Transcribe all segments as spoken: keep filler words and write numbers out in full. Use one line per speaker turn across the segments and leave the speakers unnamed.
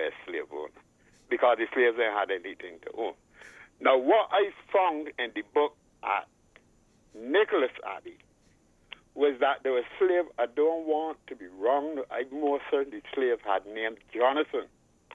a slave owner because the slaves didn't have anything to own. Now, what I found in the book at Nicholas Abbey was that there was a slave, I don't want to be wrong, I'm more certain the slave had named Jonathan.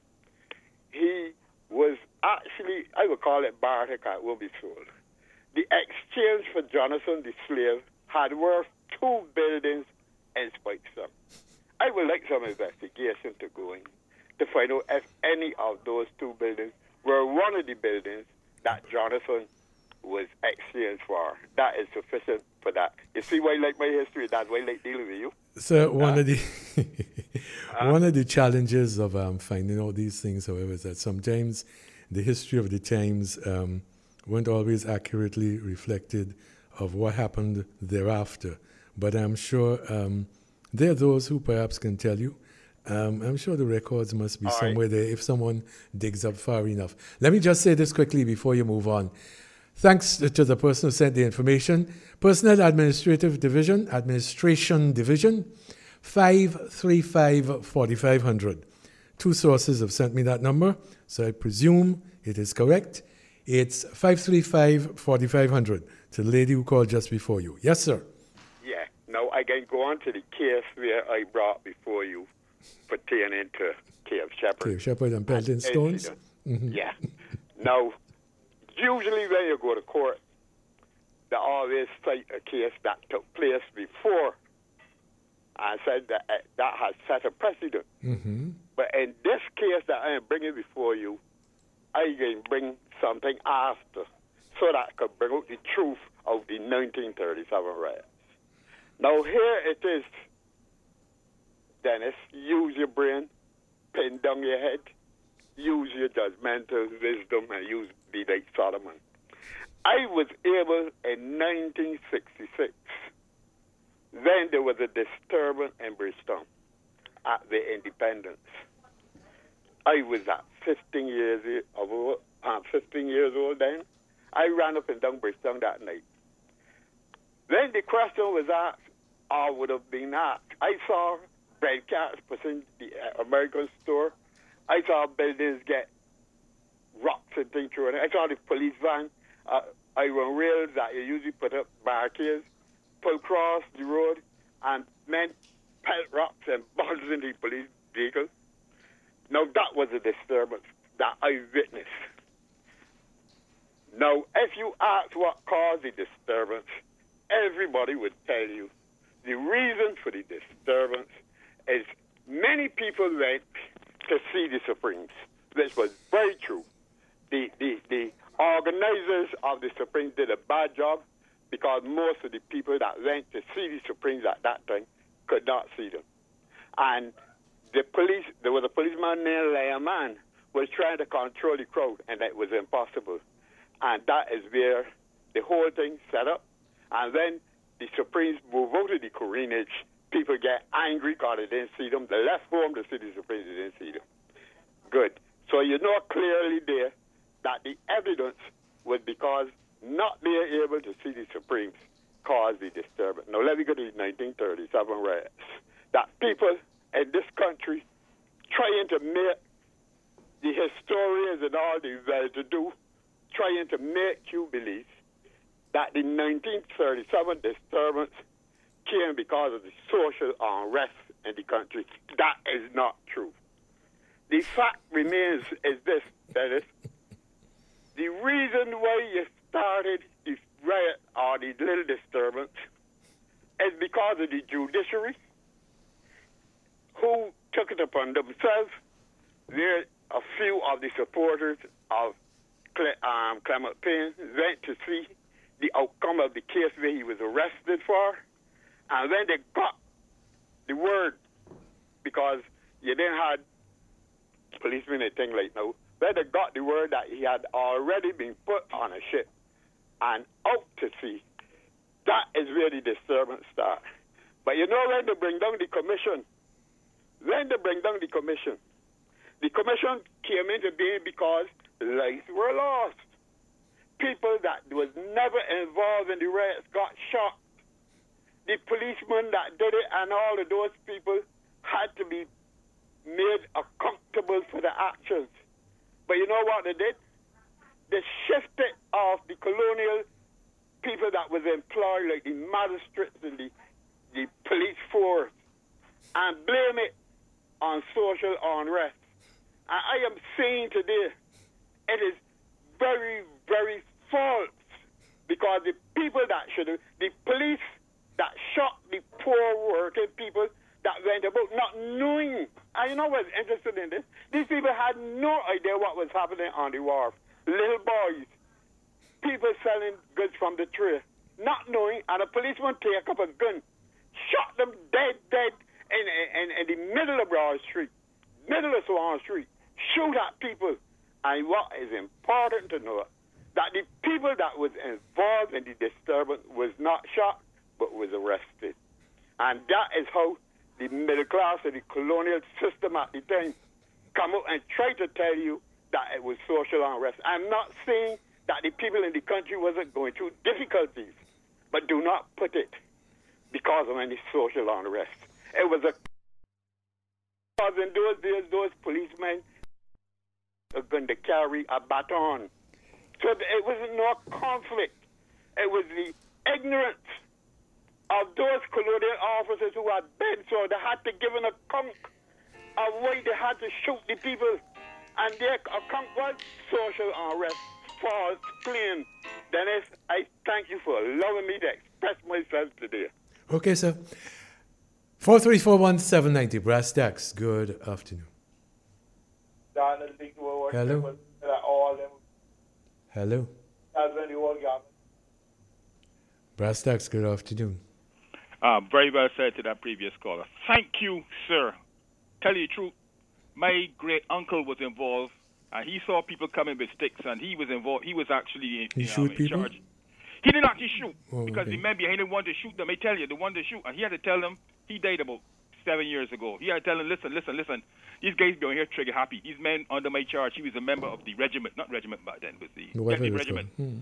He was actually, I would call it barter, it will be sold. The exchange for Jonathan, the slave, had worth two buildings in Spikestown. I would like some investigation to go in to find out if any of those two buildings were one of the buildings that Jonathan was exchanged for. That is sufficient for that. You see why I like my history? That's why I like dealing with you.
So one
uh,
of the
uh,
one of the challenges of um, finding out these things, however, is that sometimes the history of the times um, weren't always accurately reflected of what happened thereafter. But I'm sure um, there are those who perhaps can tell you. Um, I'm sure the records must be
All
somewhere
right.
there if someone digs up far enough. Let me just say this quickly before you move on. Thanks to the person who sent the information. Personnel Administrative Division, Administration Division, five three five, four five zero zero. Two sources have sent me that number, so I presume it is correct. It's five three five, four five zero zero to the lady who called just before you. Yes, sir.
Yeah. Now, I can go on to the case where I brought before you pertaining to Cave Shepherd.
Cave Shepherd and Pelton Stones.
Mm-hmm. Yeah. Now, usually when you go to court, they always cite a case that took place before and said that uh, that has set a precedent.
Mm-hmm.
But in this case that I am bringing before you, I can bring something after so that I could bring out the truth of the nineteen thirty-seven riots. Now, here it is, Dennis. Use your brain, pin down your head, use your judgmental wisdom, and use be like Solomon. I was able in nineteen sixty-six, then there was a disturbance in Bridgetown at the Independence. I was at fifteen years old, uh, fifteen years old then. I ran up and down Bridgetown that night. Then the question was asked, or would have been asked. I saw bread carts pushing the uh, American store. I saw buildings get rocks and things through it. I saw the police van, uh, iron rails that you usually put up barricades, pull across the road, and men pelt rocks and bombs into the police vehicles. Now, that was a disturbance that I witnessed. Now, if you ask what caused the disturbance, everybody would tell you the reason for the disturbance is many people went to see the Supremes, which was very true. The, the, the organizers of the Supremes did a bad job because most of the people that went to see the Supremes at that time could not see them. And the police, there was a policeman named Leaman, was trying to control the crowd, and it was impossible. And that is where the whole thing set up. And then the Supremes move out of the Corinage. People get angry because they didn't see them. They left home to see the Supremes, they didn't see them. Good. So you know clearly there that the evidence was because not being able to see the Supremes caused the disturbance. Now let me go to the nineteen thirty-seven riots. That people in this country trying to make the historians and all the well-to-do trying to make you believe that the nineteen thirty-seven disturbance came because of the social unrest in the country. That is not true. The fact remains is this, that is, the reason why you started the riot or the little disturbance is because of the judiciary who took it upon themselves. There, a few of the supporters of Cle- um, Clement Payne went to see the outcome of the case where he was arrested for, and when they got the word, because you didn't have policemen and things like now, when they got the word that he had already been put on a ship and out to sea, that is where the disturbance started. But you know when they bring down the commission, when they bring down the commission, the commission came into being because lives were lost. People that was never involved in the riots got shot. The policemen that did it and all of those people had to be made accountable for the actions. But you know what they did? They shifted off the colonial people that was employed, like the magistrates and the, the police force, and blame it on social unrest. And I am saying today, it is very, very false, because the people that should have, the police that shot the poor working people that went about not knowing. And you know what's interesting in this? These people had no idea what was happening on the wharf. Little boys, people selling goods from the tray, not knowing, and a policeman take up a gun, shot them dead, dead in, in, in the middle of Broad Street, middle of Swan Street, shoot at people. And what is important to know, that the people that was involved in the disturbance was not shot, but was arrested. And that is how the middle class of the colonial system at the time come up and try to tell you that it was social unrest. I'm not saying that the people in the country wasn't going through difficulties, but do not put it because of any social unrest. It was a... Because in those days, those policemen were going to carry a baton. So it was no conflict. It was the ignorance of those colonial officers who had been, so they had to give an account of why they had to shoot the people. And their account was social unrest, false claim. Dennis, I thank you for allowing me to express myself today.
Okay, sir. four three four one seven nine zero, Brass Tacks. Good afternoon. Hello. Hello. Brass Tacks, good afternoon.
Uh, very well said to that previous caller. Thank you, sir. Tell you the truth, my great uncle was involved, and he saw people coming with sticks, and he was involved. He was actually in,
he
you
shoot
know, in
people?
charge. He didn't actually shoot
oh,
because
okay.
the men behind him wanted to shoot them. I tell you, the one to shoot, and he had to tell them. He died about seven years ago. He had to tell them, listen, listen, listen. These guys down here trigger happy. These men under my charge. He was a member of the regiment, not regiment back then, but the
Whatever
regiment.
Hmm.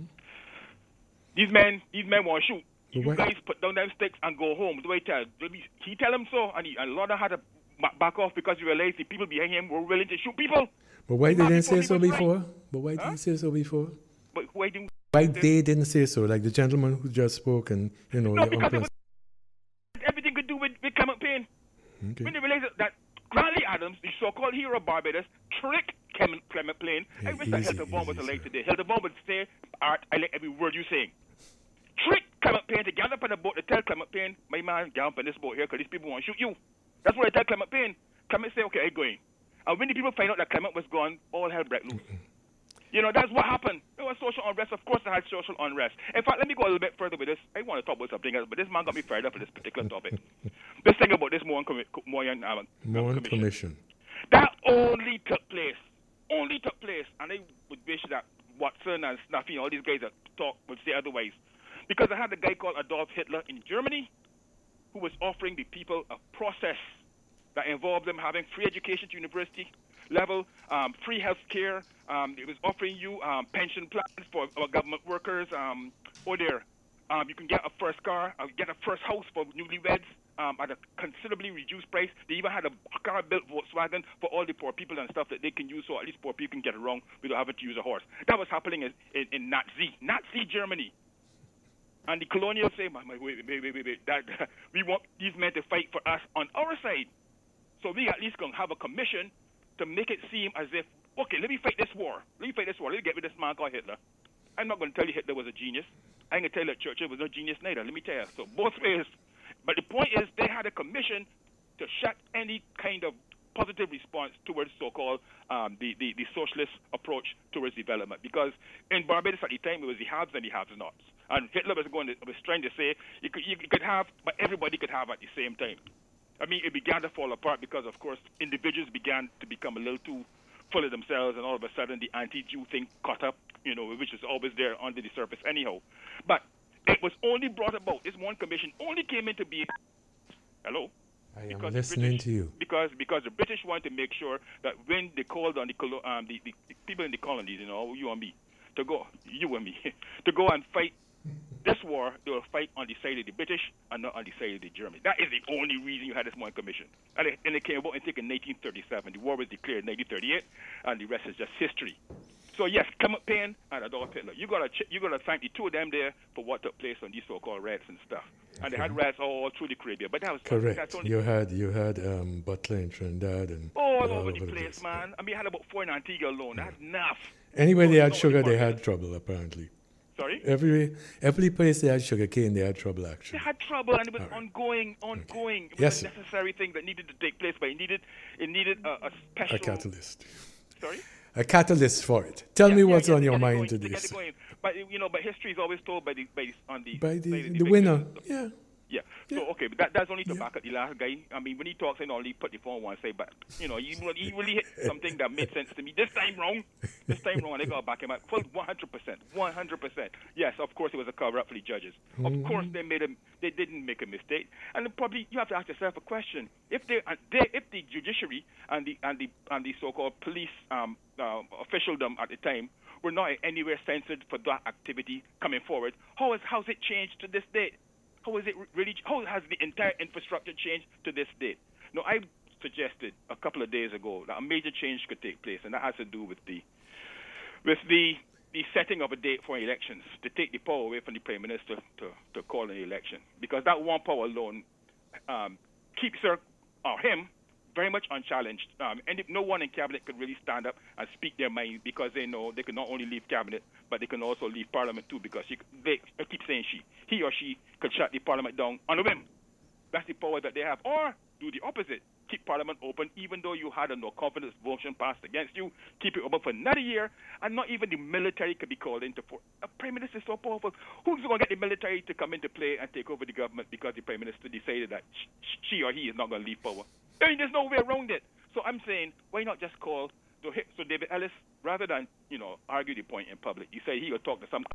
These men, these men want to shoot. You
what?
guys put down them sticks and go home. Do I tell? He tell him so, and, he, and Lorna had to back off because he realized the people behind him were willing to shoot people.
But why they didn't say so before?
Right.
But why
huh?
didn't say so before?
But why didn't?
Why they didn't say so? Like the gentleman who just spoke, and you know,
no,
your
because
uncle.
it was everything could do with, with Clement Payne.
Okay.
When they realized that Granley Adams, the so-called hero of Barbados, tricked Clement, Clement Payne.
Yeah,
I wish that
easy,
Hilton Vaughan was
easy,
alive
sir.
today. Hilton Vaughan would say, Art, I like every word you're saying. Trick Clement Payne to get up on the boat to tell Clement Payne, my man, get up on this boat here because these people want to shoot you. That's what I tell Clement Payne. Clement say, okay, I'm going. And when the people find out that Clement was gone, all hell broke loose. You know, that's what happened. There was social unrest. Of course, I had social unrest. In fact, let me go a little bit further with this. I want to talk about something else, but this man got me fired up for this particular topic. Let's think about this Mohan Mohan uh,
Mohan
Commission.
Commission.
That only took place. Only took place. And I would wish that Watson and Snuffy and all these guys that talk would say otherwise. Because I had a guy called Adolf Hitler in Germany who was offering the people a process that involved them having free education to university level, um, free health care. Um, it was offering you um, pension plans for our government workers. Um, or there, um, you can get a first car, uh, get a first house for newlyweds um, at a considerably reduced price. They even had a car-built Volkswagen for all the poor people and stuff that they can use, so at least poor people can get around without having to use a horse. That was happening in, in, in Nazi, Nazi Germany. And the colonials say, wait, wait, wait, wait, wait, that, we want these men to fight for us on our side. So we at least going to have a commission to make it seem as if, okay, let me fight this war. Let me fight this war. Let me get rid of this man called Hitler. I'm not going to tell you Hitler was a genius. I'm going to tell you that Churchill was no genius neither. Let me tell you. So both ways. But the point is they had a commission to shut any kind of positive response towards so-called um, the, the, the socialist approach towards development. Because in Barbados at the time, it was the haves and the have-nots. And Hitler was going to, was trying to say you could, you could have, but everybody could have at the same time. I mean, it began to fall apart because, of course, individuals began to become a little too full of themselves, and all of a sudden the anti-Jew thing caught up, you know, which is always there under the surface anyhow. But it was only brought about, this one commission only came into being, hello?
I am
because
listening
British,
to you.
Because because the British wanted to make sure that when they called on the, colo- um, the, the, the people in the colonies, you know, you and me, to go, you and me, to go and fight this war, they will fight on the side of the British and not on the side of the Germans. That is the only reason you had this Moy Commission. And it, and it came about in, in nineteen thirty-seven. The war was declared in nineteen thirty-eight, and the rest is just history. So yes, Clement Payne and Adolf Hitler. You gotta ch- you gotta thank the two of them there for what took place on these so-called raids and stuff. And they had raids all through the Caribbean. But that was
Correct.
That's only
you had you had um, Butler in Trinidad and
oh, all over the
the
place, man. I mean, I had about four in Antigua alone. That's enough.
Anyway,
So
they
you
had
know
sugar.
what the
They
point
had
is.
trouble apparently.
Sorry.
Every every place they had sugar cane, they had trouble
They
actually.
had trouble, and it was
All right.
ongoing, ongoing. It was
Yes,
a
sir.
necessary thing that needed to take place, but it needed it needed a, a special.
A catalyst.
Sorry.
A catalyst for it. Tell
Yeah,
me
yeah,
what's
yeah,
on
to
your
get it
mind
going, to
today,
get it
sir.
going. But you know, but history is always told by the by the, on the
By the,
by
the,
victors.
winner. Yeah.
Yeah.
Yeah.
So okay, but that, that's only to
Yeah.
back up the last guy. I mean, when he talks, and only put the phone on one side, but you know, he really, he really hit something that made sense to me. This time wrong. This time wrong, and they got to back him up. Full one hundred percent. one hundred percent. Yes, of course, it was a cover up for the judges. Of
Mm-hmm.
course, they made a, they didn't make a mistake. And then probably you have to ask yourself a question: If they, uh, they if the judiciary and the and the and the so-called police um, uh, officialdom at the time were not anywhere censored for that activity coming forward, how has how's it changed to this date? How is it really? How has the entire infrastructure changed to this date? No, I suggested a couple of days ago that a major change could take place, and that has to do with the with the the setting of a date for elections to take the power away from the prime minister to, to call an election, because that one power alone um, keeps her or him very much unchallenged, um, and if no one in cabinet could really stand up and speak their mind, because they know they can not only leave cabinet, but they can also leave parliament too, because she, they I keep saying she, he or she could shut the parliament down on a whim. That's the power that they have. Or do the opposite, keep parliament open, even though you had a no confidence motion passed against you, keep it open for another year, and not even the military could be called into for. A prime minister is so powerful. Who's going to get the military to come into play and take over the government because the prime minister decided that she or he is not going to leave power? I mean, there's no way around it. So I'm saying, why not just call? So, so David Ellis, rather than you know argue the point in public, he said he would talk to some.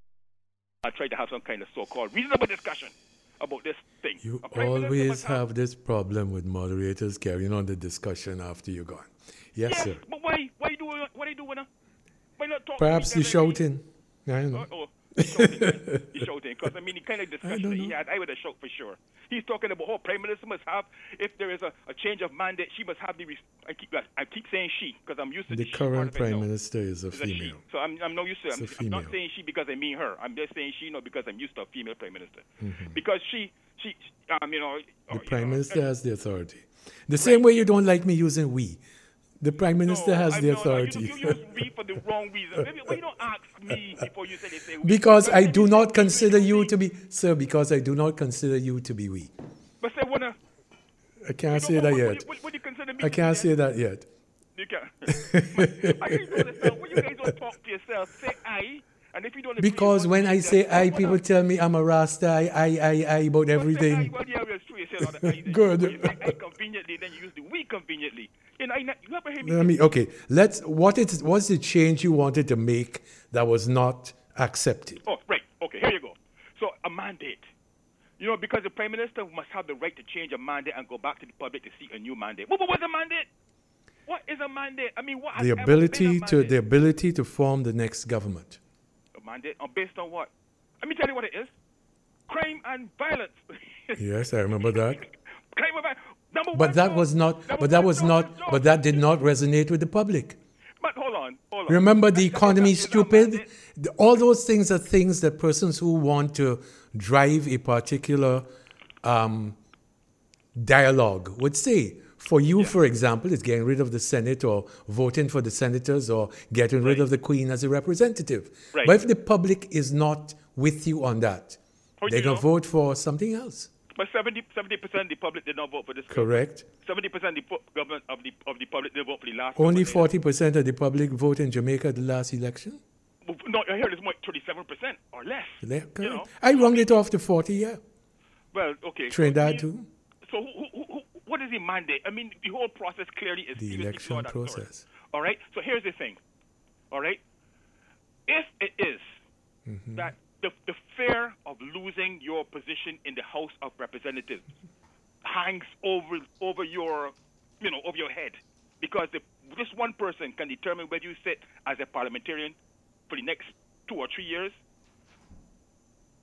I try to have some kind of so-called reasonable discussion about this thing.
You
A prime minister
always
must
have this problem with moderators carrying on the discussion after you're gone. Yes,
Yes,
sir.
but why? Why do? What do you do with her? Why not talk?
Perhaps
to
he's
each other?
shouting. I don't know.
Oh, oh, he's shouting. He's shouting because I mean the kind of discussion
don't
that he
know.
had, I would have shout for sure. He's talking about how prime minister must have, if there is a, a change of mandate, she must have the. Res- I keep I keep saying she because I'm used to
The
the, she part
current
of it
prime
now.
minister is a
It's a she.
female.
So I'm I'm not used to.
It's
I'm,
a
I'm not
female.
saying she because I mean her. I'm just saying she, not because I'm used to a female prime minister.
Mm-hmm.
Because she she um you know.
The
or, you
prime
know,
minister has the authority. The same way you don't like me using we. The prime minister
no,
has
I,
the
no, no,
authority.
you, you use me for the wrong reason. Maybe why you don't ask me before you say they say we?
Because
But
I
say
do
we
not
say
consider
we,
you
we.
to be, sir, because I do not consider you to be we.
But say wanna.
I can't
So
say
what,
that
what,
yet.
What, what, what do you consider me
I
to
can't
be
say
then?
that yet.
You can't. I just don't understand. When you guys don't talk to yourself, say I. And if you don't agree,
Because
you
when
want
I
to
say
say
I,
that,
people
what
tell me I'm a Rasta, I, I, I, I about
But say I,
everything.
well, yeah, it's true. You say a lot of I. then
Good.
You, when you say I conveniently, then you use the we conveniently. You know, I, you ever hear me?
Let me, okay, let's, what is, what's the change you wanted to make that was not accepted?
Oh, right. Okay, here you go. So a mandate. You know, because the prime minister must have the right to change a mandate and go back to the public to seek a new mandate. What, what was a mandate? What is a mandate? I mean, what has
The
ever
ability
been a
to,
mandate?
the ability to form the next government.
A mandate uh, based on what? Let me tell you what it is. Crime and violence.
Yes, I remember that.
Crime and violence. Number one
But that
job-
was not,
number
but that
one
was
job
not,
is job.
but that did not resonate with the public.
But hold on, hold on.
Remember the
That- that-
economy
that is a
stupid?
mandate.
The- All those things are things that persons who want to drive a particular um, dialogue would say. For you, for example, it's getting rid of the Senate or voting for the senators or getting rid
Right.
of the Queen as a representative.
Right.
But if the public is not with you on that,
How do
they're
you
going
know?
to vote for something else.
But seventy percent of the public did not vote for this.
Correct.
seventy percent of the pu- government of the of the public did vote for the last.
Only
government.
forty percent of the public vote in Jamaica at the last election.
No, I heard it's more thirty-seven percent or less.
They-
You know.
I rounded it off to forty, yeah.
Well, okay. so
Trinidad
me-
too.
So who, who, who, what is the mandate? I mean, the whole process clearly is
The
seriously
election
flawed at source.
process.
All right. So here's the thing. All right. If it is
Mm-hmm.
that the the fear of losing your position in the House of Representatives hangs over over your you know over your head, because the, this one person can determine whether you sit as a parliamentarian for the next two or three years.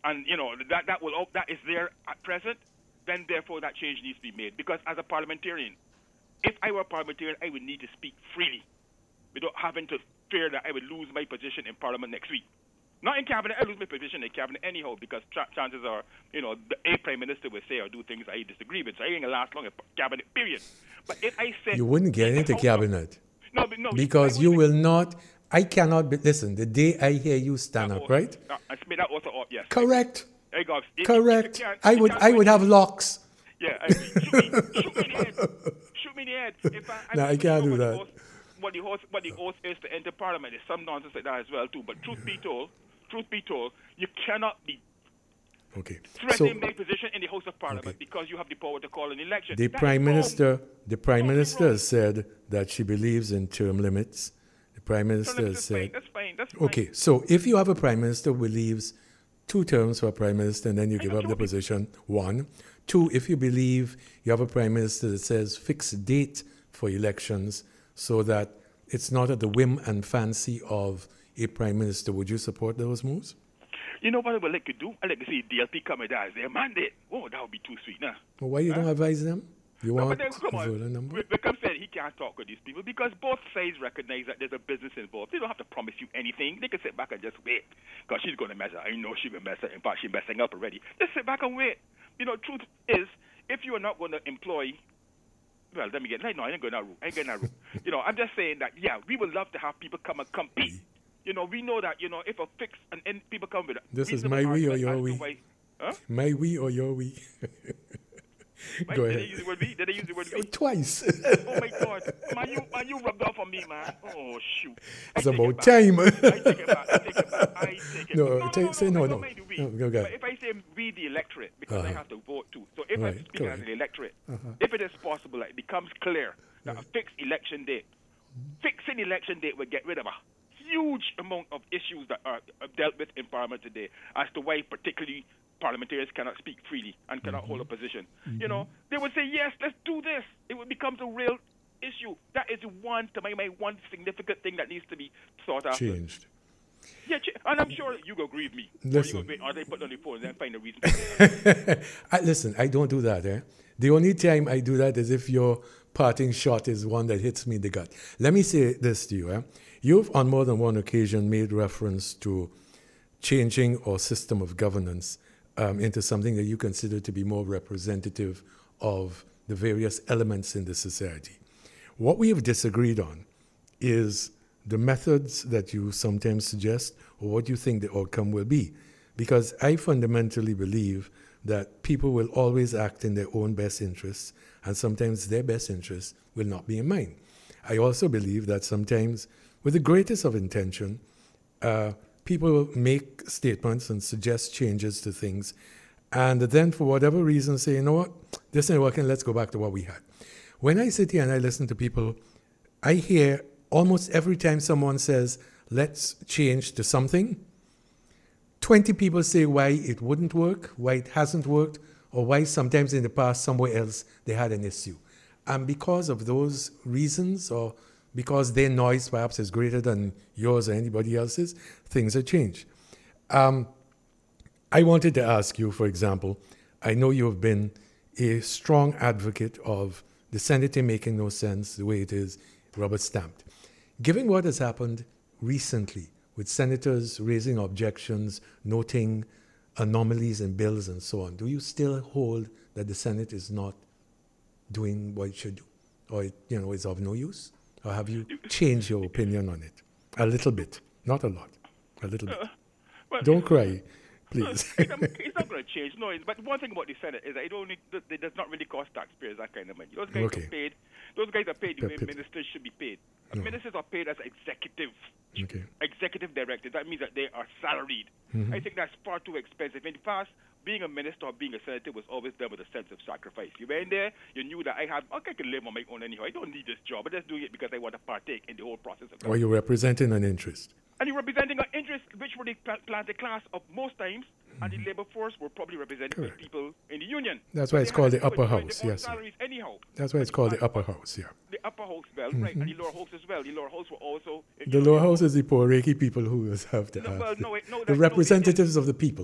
and you know that that will that is there at present, then therefore that change needs to be made. Because as a parliamentarian, if I were a parliamentarian, I would need to speak freely, without having to fear that I would lose my position in Parliament next week. Not in cabinet, I lose my position in cabinet anyhow, because tra- chances are, you know, the a prime minister will say or do things I disagree with, so I ain't gonna last long in cabinet. Period. But if I said
you wouldn't get into cabinet.
No, but no,
because you will not. I cannot be, listen, the day I hear you stand up, right?
Uh, I spit that also up, yes.
Correct.
There you go. If,
Correct.
if you
I would I would have locks.
Yeah, I mean, shoot, me, shoot me in the head. Shoot me in the head. If I, I
no, I can't do that.
Oath, what the oath, what the oath is to enter Parliament is some nonsense like that as well too. But truth be told, truth be told, you cannot be
okay.
threatening
so,
my position in the House of Parliament
okay.
because you have the power to call an election.
The
that
Prime Minister, the Prime
no,
Minister said that she believes in term limits. The Prime Minister
that's
said,
fine, that's fine, that's fine.
okay, so if you have a Prime Minister who believes two terms for a Prime Minister and then you
I
give
know,
up the
totally.
position, one. Two, if you believe you have a Prime Minister that says fix a date for elections so that it's not at the whim and fancy of a Prime Minister, would you support those moves?
You know what I would like to do? I'd like to see D L P come with that as their mandate. Oh, that would be too sweet, nah.
Well, why you
Huh?
don't advise them? You
No,
want
but then, come
a
on.
voter number?
Wickham said he can't talk with these people because both sides recognize that there's a business involved. They don't have to promise you anything. They can sit back and just wait because she's going to mess up. I know she will mess up. In fact, she's messing up already. Just sit back and wait. You know, truth is, if you are not going to employ, well, let me get, no, I ain't going that route. I ain't going that route. You know, I'm just saying that, yeah, we would love to have people come and compete. You know, we know that, you know, if a fix and, and people come with it.
This is my we or your we?
Why, huh?
My we or your we?
Why,
Go
did
ahead.
they use the word we? Did they use the word we?
Twice.
Oh my God, man, you man, you rubbed off on me, man. Oh shoot. I
It's
take
about
it back.
time.
I take it back. I take it back. I take it.
No,
no, no,
take-
no,
say
no,
no,
I
no.
don't mind the we.
No, go ahead.
But if I say we the electorate, because I
Uh-huh.
have to vote too. So if
Right,
I'm speaking
go
as
ahead.
an electorate,
Uh-huh.
if it is possible, like, it becomes clear that a fixed election date, fixing election date will get rid of a huge amount of issues that are uh, dealt with in Parliament today, as to why particularly parliamentarians cannot speak freely and cannot
Mm-hmm.
hold a position. You know, they would say, yes, let's do this. It would become a real issue. That is one, to my mind, one significant thing that needs to be sought after.
Changed.
Yeah, ch- and I'm sure you go agree with me.
Listen.
Or, you go, or they put on the phone and then find a reason.
I, listen, I don't do that. Eh? The only time I do that is if your parting shot is one that hits me in the gut. Let me say this to you. Eh? You've on more than one occasion made reference to changing our system of governance um, into something that you consider to be more representative of the various elements in the society. What we have disagreed on is the methods that you sometimes suggest or what you think the outcome will be. Because I fundamentally believe that people will always act in their own best interests, and sometimes their best interests will not be in mind. I also believe that sometimes, with the greatest of intention, uh, people will make statements and suggest changes to things, and then for whatever reason say, you know what, this ain't working, let's go back to what we had. When I sit here and I listen to people, I hear almost every time someone says, let's change to something, twenty people say why it wouldn't work, why it hasn't worked, or why sometimes in the past somewhere else they had an issue. And because of those reasons, or because their noise perhaps is greater than yours or anybody else's, things have changed. Um, I wanted to ask you, for example, I know you have been a strong advocate of the Senate making no sense the way it is, rubber stamped. Given what has happened recently with senators raising objections, noting anomalies in bills and so on, do you still hold that the Senate is not doing what it should do, or it, you know, is of no use? Or have you changed your opinion on it? A little bit, not a lot, a little bit.
Uh, well,
Don't cry, please.
it's not, it's not going to change. No, it's, but one thing about the Senate is that it only it does not really cost taxpayers that kind of money. Those guys
Okay.
are paid. Those guys are paid the way
Pip, pip.
ministers should be paid.
No.
Ministers are paid as executives.
Okay.
Executive directors. That means that they are salaried.
Mm-hmm.
I think that's far too expensive. In the past, being a minister or being a senator was always done with a sense of sacrifice. You went there, you knew that I had, okay, I can live on my own anyhow. I don't need this job. I'm just doing it because I want to partake in the whole process of
Or you're representing an interest.
And you're representing an interest which were the pla- planted class of most times, and the labor force were probably represented by
Correct.
people in the union.
That's
So
why
they
it's
had
called
to
the
do it
upper
with
house,
their own
yes, sir.
salaries anyhow.
That's why it's
And-
called the
and-
upper house, yeah.
The upper house, well, right, and the lower house as well. The lower house were also...
The lower house is the poor, reiki people who have to
No,
have
well,
the,
no, wait, no,
the
that's- no, it-
representatives of the people.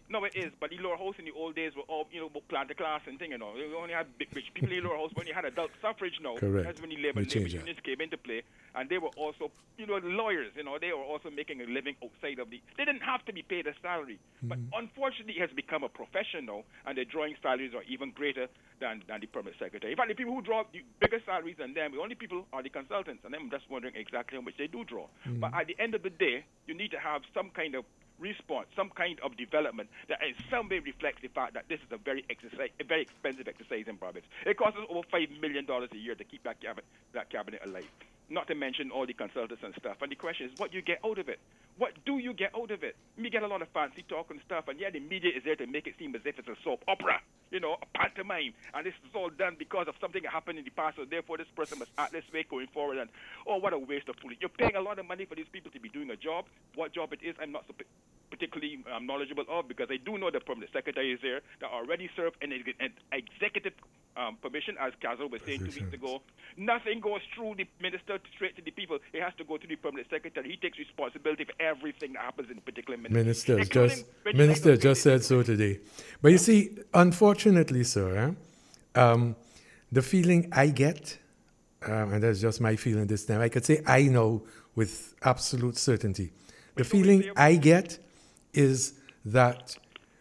No, it is. But the lower house in the old days were all, you know, plant the class and thing, you know. We only had big rich people in the lower house. When you had adult suffrage now,
Correct.
that's when the labor,
We
labor
changed that.
unions came into play. And they were also, you know, lawyers, you know, they were also making a living outside of the... They didn't have to be paid a salary. But unfortunately, it has become a profession now, and the drawing salaries are even greater than, than the permanent secretary. In fact, the people who draw the bigger salaries than them, the only people are the consultants, and I'm just wondering exactly how much they do draw. But at the end of the day, you need to have some kind of response, some kind of development that in some way reflects the fact that this is a very exercise, a very expensive exercise in Barbados. It costs us over five million dollars a year to keep that cabinet, that cabinet alive. Not to mention all the consultants and stuff. And the question is, what you get out of it? What do you get out of it? We get a lot of fancy talk and stuff, and yeah, the media is there to make it seem as if it's a soap opera, you know, a pantomime, and this is all done because of something that happened in the past, so therefore this person must act this way going forward, and oh, what a waste of foolishness. You're paying a lot of money for these people to be doing a job. What job it is, I'm not so particularly um, knowledgeable of, because I do know the permanent secretary is there that already served an, ex- an executive um, permission, as Kazel was saying two weeks ago. Nothing goes through the minister straight to the people. It has to go to the permanent secretary. He takes responsibility for everything that happens in a particular ministry.
Minister
including
just
when you
minister
make a
just said so today. But you see, unfortunately, sir, eh, um, the feeling I get, um, and that's just my feeling this time, I could say I know with absolute certainty. The feeling I get is that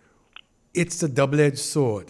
it's a double-edged sword.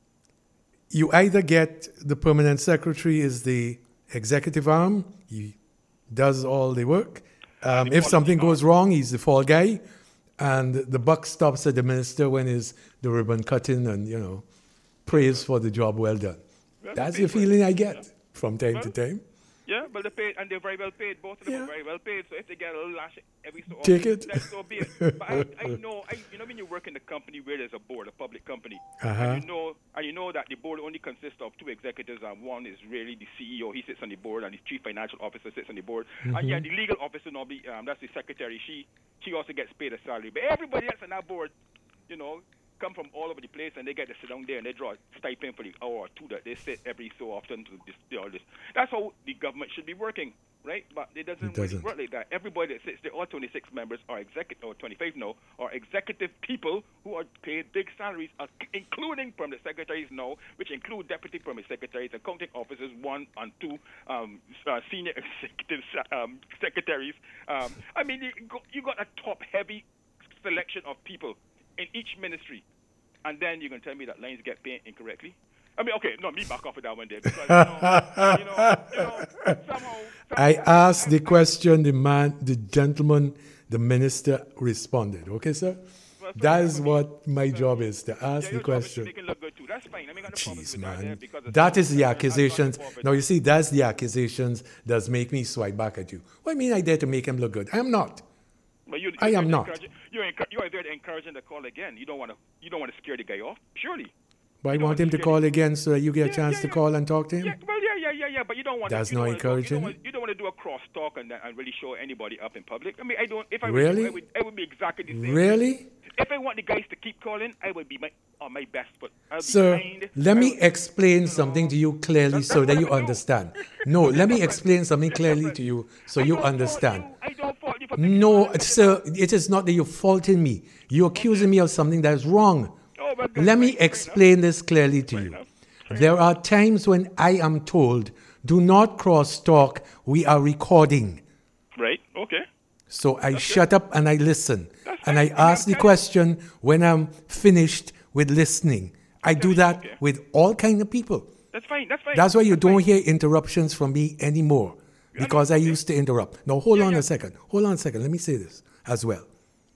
You either get the permanent secretary is the executive arm, he does all the work. Um, if something goes wrong, he's the fall guy, and the buck stops at the minister when is the ribbon cutting and, you know, praise for the job well done. That's the feeling I get from time to time.
Yeah, but they're paid, and they're very well paid. Both of them
Yeah.
are very well paid. So if they get a little lash every so
Take
often,
it.
then so be it. But I, I know, I, you know, when you work in a company where there's a board, a public company,
Uh-huh.
and you know, and you know that the board only consists of two executives, and one is really the C E O. He sits on the board, and the chief financial officer sits on the board. And yeah, the legal officer, normally, um, that's the secretary. She, she also gets paid a salary. But everybody else on that board, you know, come from all over the place, and they get to sit down there and they draw a stipend for the hour or two that they sit every so often to do all this. That's how the government should be working, right? But it doesn't,
It doesn't.
really work like that. Everybody that sits there, all twenty-six members are executive, or twenty-five now, are executive people who are paid big salaries, uh, including permanent secretaries now, which include deputy permanent secretaries, accounting officers, one and two, um, uh, senior executive um, secretaries. Um, I mean, you got, you got a top-heavy selection of people in each ministry, and then you can tell me that lines get paid incorrectly. I mean, okay, no, me back off of that one day, because, you know, you know, you know somehow, somehow...
I asked the question, the man, the gentleman, the minister responded. Okay, sir?
Well,
That
fair
is
enough.
what my job is, to
Yeah,
ask the
your job is to
question.
make it look good too. That's fine. I mean, I got no problems
Jeez,
with that,
man.
yeah, because of
That
some-
is the
that's- that's
accusations.
not involved.
Now, you see, that's the accusations that make me swipe back at you. What do you mean I dare to make him look good? I'm not.
But you,
I
you're
am
there to
not.
encourage- You're, encour- you are there to encourage him to call again. You don't want to. You don't want to scare the guy off. Surely.
But I
You don't
want him to
scare
call
the-
again so that you get a
Yeah,
chance
yeah,
to
yeah.
call and talk to him?
Yeah, well, yeah, yeah, yeah, yeah. But you don't want.
That's
you
not
don't wanna do-
encouraging.
You don't, want, you don't want to do a cross talk and, and really show anybody up in public. I mean, I don't. If I
Really?
were you, I would, I would be exactly the same.
Really?
If I want the guys to keep calling, I would be my, on my best foot. I'll be
Sir,
kind.
let
I
me
would-
explain something to you clearly
That's-
so
that's
that
what
you
I would do.
understand. No, let me explain something clearly
different.
to you so
I
you
don't fault
understand.
you. I don't fault you for thinking
No,
about it.
sir, it is not that you're faulting me. You're accusing me of something that is wrong.
Oh, well, good,
Let me
fine, fair
explain this clearly to you.
enough. Fair
There are times when I am told, do not cross talk, we are recording.
Right. Okay.
So I shut up and I listen.
That's
And I
fine. I mean,
ask
I'm
the
telling-
question when I'm finished with listening. I do that
Okay.
with all kind of people.
That's fine. That's fine.
That's why you
That's
don't
fine.
hear interruptions from me anymore, because I
okay.
used to interrupt. Now, hold
Yeah,
on
yeah.
a second. Hold on a second. Let me say this as well.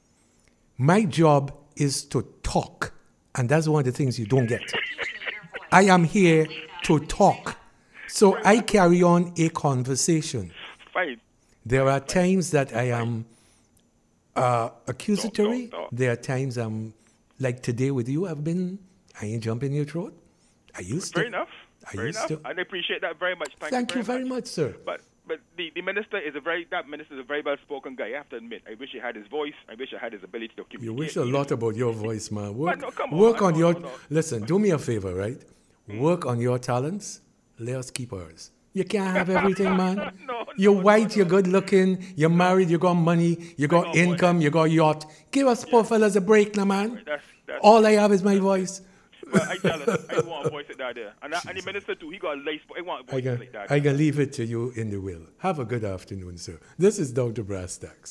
My job is to talk, and that's one of the things you don't get. I am here to talk. So I carry on a conversation.
Fine.
There are times that I am uh, accusatory.
Talk, talk, talk.
There are times I'm, like today with you, I've been, I ain't jumping your throat. I used
Fair
to.
enough.
I
Fair
used
enough.
to.
And I appreciate that very much. Thank,
Thank you very much, sir.
But but the, the minister is a very that minister is a very well spoken guy. I have to admit. I wish he had his voice. I wish I had his ability to communicate.
You wish a lot about your voice, man. Work,
no, come on,
work on
no,
your.
no, no.
Listen, do me a favor, right? Work on your talents. Let us keep ours. You can't have everything, man.
No,
You're
no,
white.
no,
You're good looking. You're married. You got money. You got
got money.
income. You got yacht. Give us poor fellas a break, now, man.
That's That's,
All I have is my voice.
well, I tell us, I want to voice it down there. And, I, and the minister too, he got a lace, but I want to
I
voice
can,
it like that.
I can leave it to you in the will. Have a good afternoon, sir. This is Doctor Brass Tacks.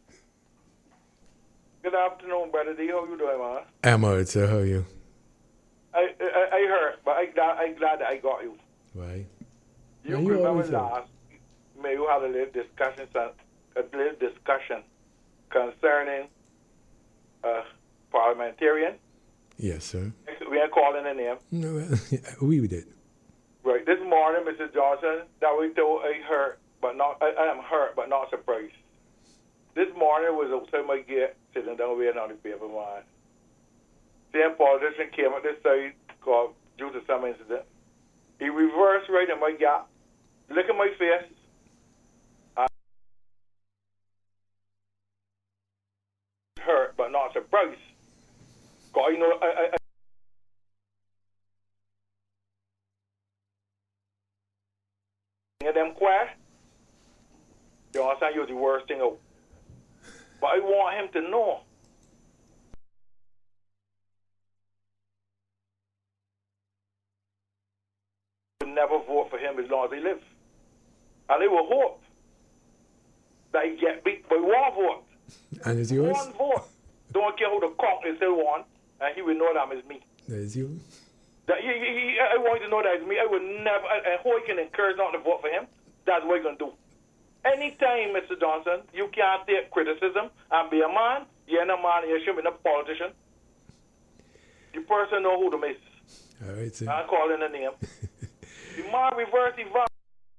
Good afternoon, Brother D. How you doing, man?
I'm all right, sir. How are you?
I I, I heard, but I glad I glad that I got you.
Why?
You
Yeah, you
remember
always are.
last? May you had a little discussion, son, a little discussion concerning uh, parliamentarian.
Yes, sir.
We ain't calling a name.
No, well, we did.
Right. This morning, Mister Johnson, that we told I hurt, but not I, I am hurt, but not surprised. This morning was outside my gate, sitting down waiting on the paper, man. Same politician came at this side, called due to some incident. He reversed right in my gap, look at my face. I hurt, but not surprised. Cause you know, I, I, I them quiet. You know, I was the worst thing out. But I want him to know. I would never vote for him as long as he lives. And they will hope that he get beat by one vote.
And it's yours?
One vote. Don't care who the cock is still won, and he will know that is me.
That is you?
That he, he, he, I want you to know that it's me. I would never, and who I can encourage not to vote for him, that's what he's going to do. Anytime, Mister Johnson, you can't take criticism and be a man, you're not a man, you shouldn't be a politician. The person know who to miss.
All right, sir.
I'm calling the name. The man reverse the violence.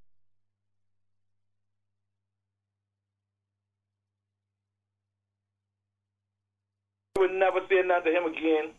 I would never say nothing to him again.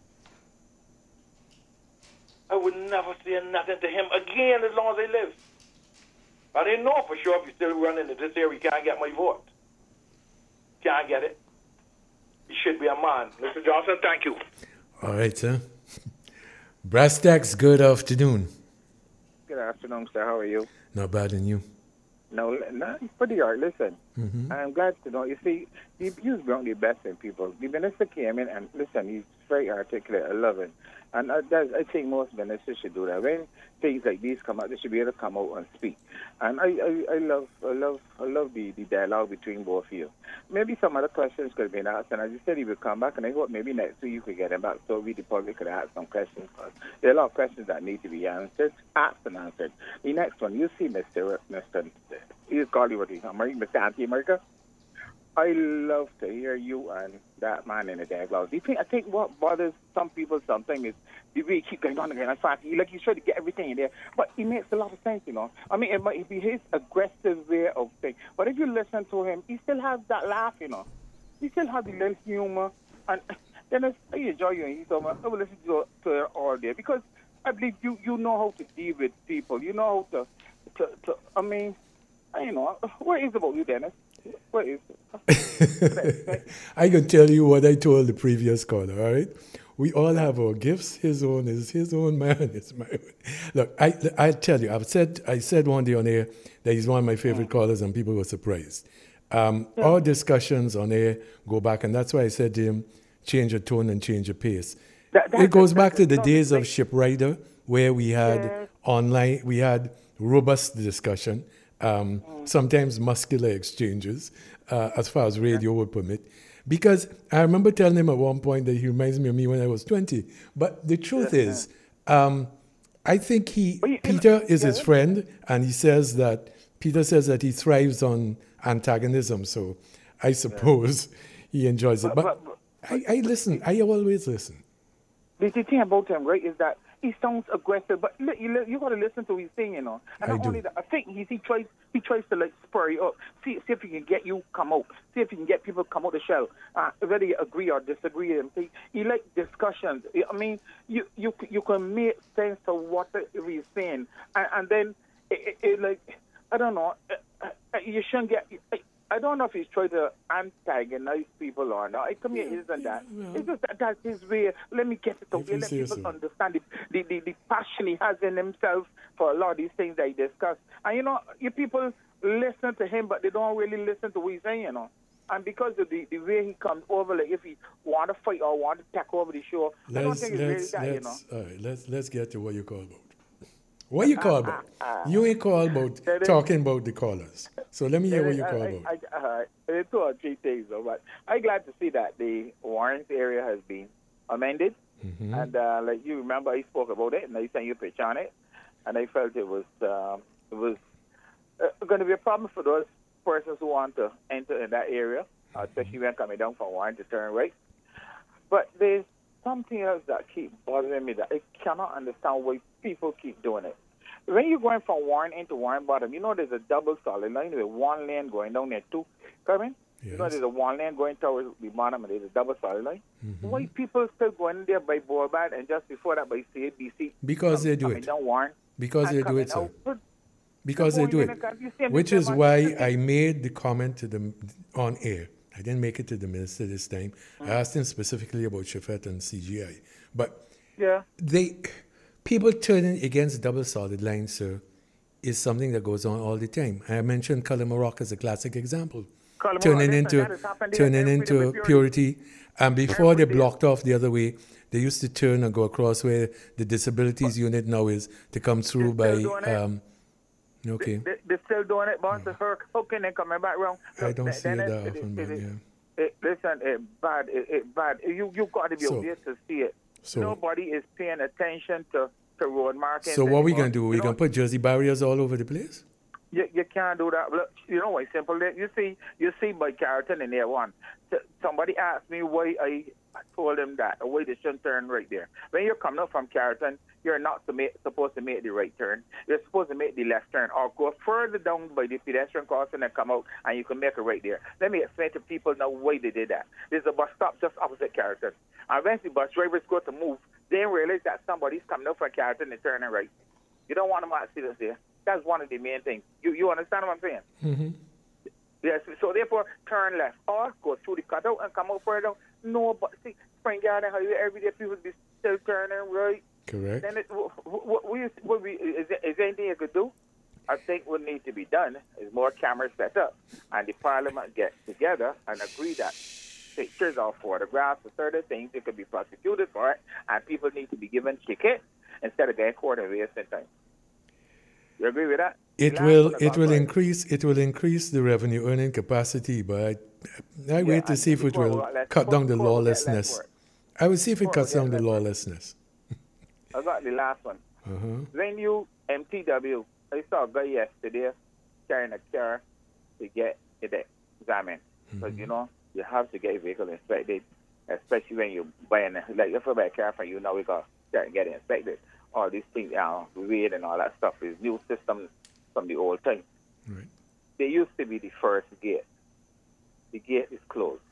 I would never say nothing to him again as long as I live. I didn't know for sure if you still running into this area, you can't get my vote. Can't get it. You should be a man. Mister Johnson, thank you.
All right, sir. Brass Tacks, good afternoon.
Good afternoon, sir. How are you?
Not bad, and you?
No, no, pretty hard. Listen,
Mm-hmm.
I'm glad to know. You see, he, he's brought the best in people. The minister came in and, listen, he's very articulate. I love him. And I, that, I think most ministers should do that. When things like these come out, they should be able to come out and speak. And I, I, I love I love, I love the, the dialogue between both of you. Maybe some other questions could have been asked, and as you said, he will come back, and I hope maybe next week you could get him back so we, the public, could ask some questions. There are a lot of questions that need to be answered, asked and answered. The next one, you see Mister Mister He's called you what he's Mister Anti-America. I love to hear you and that man in the dialogue. Do you think, I think what bothers some people sometimes is the way he keep going on again. In fact, he, like he's trying to get everything in there, but he makes a lot of sense, you know. I mean, it might be his aggressive way of thing, but if you listen to him, he still has that laugh, you know. He still has the little humor, and then I I enjoy you. And he's so much. I will listen to, to her all day because I believe you you know how to deal with people. You know how to to, to I mean, I you know what is about you, Dennis? What is it?
I can tell you what I told the previous caller, all right? We all have our gifts. His own is his own, my own is my own. Look, I I tell you, I've said I said one day on air that he's one of my favorite callers, and people were surprised. Um,
Yeah.
Our discussions on air go back, and that's why I said to him, change your tone and change your pace.
That- that-
It goes
that-
back to the
no,
days of
like-
Ship Rider, where we had
Yes.
online, we had robust discussion, um,
Mm.
sometimes muscular exchanges, uh, as far as radio would permit. Because I remember telling him at one point that he reminds me of me when I was twenty. But the truth is, um, I think he
Well, you- you know-
Peter is his
yeah.
friend, and he says that Peter says that he thrives on antagonism. So I suppose he enjoys it.
But-
But,
but-
I, I listen. I always listen.
The, the thing about him, right, is that he sounds aggressive, but li- you, li- you got to listen to what he's saying, you know. And
I
not
do.
only that, I think he, he tries he tries to like spur you up. See, see if he can get you come out. See if he can get people come out the shell, uh, whether you agree or disagree. And see, he like discussions. I mean, you you you can make sense of what he's saying, and, and then it, it, it like I don't know. Uh, uh, you shouldn't get. I don't know if he's trying to antagonize people or not. It to me, it isn't that.
well.
It's just that that's his way. Let me get it
If
away.
you
Let
say
people
so.
understand the, the, the, the passion he has in himself for a lot of these things that he discussed. And, you know, you people listen to him, but they don't really listen to what he's saying, you know. And because of the, the way he comes over, like if he want to fight or want to take over the show, I don't
Let's
think it's really
let's
that, you know.
let's all right. Let's let's get to what you call about. What you call about? You ain't call about
That is-
talking about the callers. So let me hear what you call
I,
about.
I, I, uh, it's two or three things, though, but I'm glad to see that the Warrens area has been amended.
Mm-hmm.
And uh, like you remember, I spoke about it, and I sent you a picture on it, and I felt it was um, it was uh, going to be a problem for those persons who want to enter in that area, uh, especially when coming down from Warren to turn right. But there's something else that keeps bothering me that I cannot understand why people keep doing it. When you're going from Warren into Warren Bottom, you know there's a double solid line with one lane going down there too. Coming?
Yes.
You know there's a one lane going towards the bottom and there's a double solid line.
Mm-hmm.
Why people still going there by Borbad and just before that by C A B C?
Because they do
coming
it.
down Warren
Because
and
they do
coming
it, sir.
out. But
Because they
the
do
boy
it.
in the country, same
Which
thing
is
about
why
the-
I made the comment to them on air. I didn't make it to the minister this time. I asked him specifically about Shafet and C G I. But
Yeah.
they people turning against double solid lines, sir, is something that goes on all the time. I mentioned Colomaroc as a classic example.
Colomaroc,
turning
listen,
into
that has happened there
turning
every day
into
with
purity. And before they
Every day.
blocked off the other way, they used to turn and go across where the disabilities unit now is to come through by.
They're still doing it?
Um, okay,
They, they're still doing it, boss. Mm. Her cooking and coming back wrong.
I don't
Look,
see
then
it
it-
that
it-
often,
it-
but
it-
yeah.
it- listen, it's bad. It, it bad. You you got to be
So-
obvious to see it.
So,
Nobody is paying attention to, to road markings.
so what we
anymore.
gonna do?
You
We
know,
gonna put jersey barriers all over the place?
You, you can't do that. Look, you know why simple? You see, you see by Carrollton in there one. S- Somebody asked me why I told them that, or why they shouldn't turn right there. When you're coming up from Carrollton, you're not to make, supposed to make the right turn. You're supposed to make the left turn, or go further down by the pedestrian crossing and come out, and you can make a right there. Let me explain to people now why they did that. There's a bus stop just opposite Carrollton. And when the bus drivers go to move, they realize that somebody's coming up from Carrollton and turning right. You don't want them accidents there. That's one of the main things. You you understand what I'm saying?
Mm-hmm.
Yes. So therefore, turn left or go through the cutout and come out further. No, but see, Spring Garden Highway every day people be still turning right.
Correct.
Then it, what, what, we, what we is, there, is there anything you could do? I think what needs to be done is more cameras set up, and the Parliament get together and agree that pictures or photographs or certain things they could be prosecuted for it, and people need to be given tickets instead of getting caught and wasting time. You agree with that?
It
Last
will
one
it
about
will
Friday.
increase it will increase the revenue earning capacity, but I, I wait to
and
see if it
before we
will
got less-
cut down the
before we get less
lawlessness.
work.
I will see if it
Before we
cuts
get
down the
less work.
lawlessness.
I got the last one.
Uh-huh.
When you M T W, I saw a guy yesterday carrying a car to get it examined. Because, you know, you have to get your vehicle inspected, especially when you're buying, like, if I buy a car from you, now we got to get it inspected. All these things, uh, weird and all that stuff is new systems from the old time.
Right.
There used to be the first gate. The gate is closed.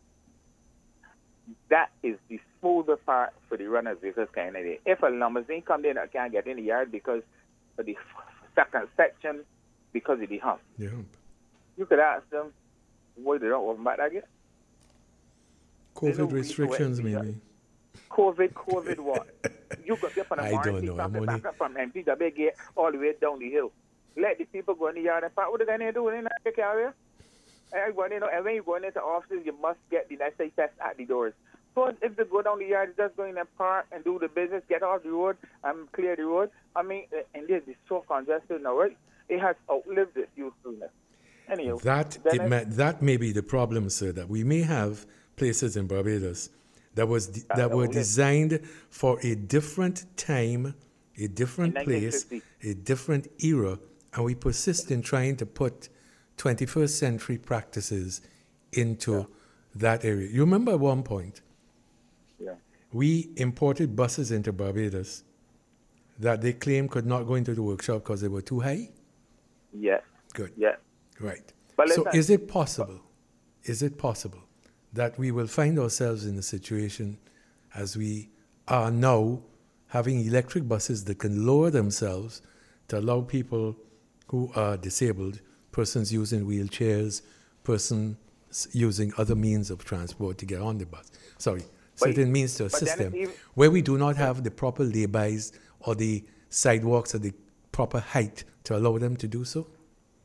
That is the smoother part for the runners vehicles kind of day. If a limousine come in and can't get in the yard because of the second section, because of the hump,
Yeah.
you could ask them why they don't open back that gate. There's no
COVID
reason
restrictions,
why it be
maybe.
COVID, COVID what? You could get from the
I
morning,
don't
see
know. I'm
something
only-
back up from M T W gate all the way down the hill. Let the people go in the yard and park. What are they going to do in that area? Everybody, you know, and when you go into offices, you must get the necessary test at the doors. So if they go down the yard, just go in and park and do the business, get off the road and clear the road. I mean, and this is so congested now, right? It has outlived its usefulness. Anyhow,
That
then
it
I-
may, that may be the problem, sir. That we may have places in Barbados that was de- that were
okay.
designed for a different time, a different
In
place,
nineteen
a different era, and we persist in trying to put twenty-first century practices into that area. You remember at one point
yeah.
we imported buses into Barbados that they claimed could not go into the workshop because they were too high.
Yeah.
Good.
Yeah.
Right.
But
So
listen-
is it possible, is it possible that we will find ourselves in a situation as we are now having electric buses that can lower themselves to allow people who are disabled, persons using wheelchairs, persons using other means of transport to get on the bus? Sorry,
But-
certain means to
but
assist
then
them,
it's even-
where we do not have the proper laybys or the sidewalks or the proper height to allow them to do so?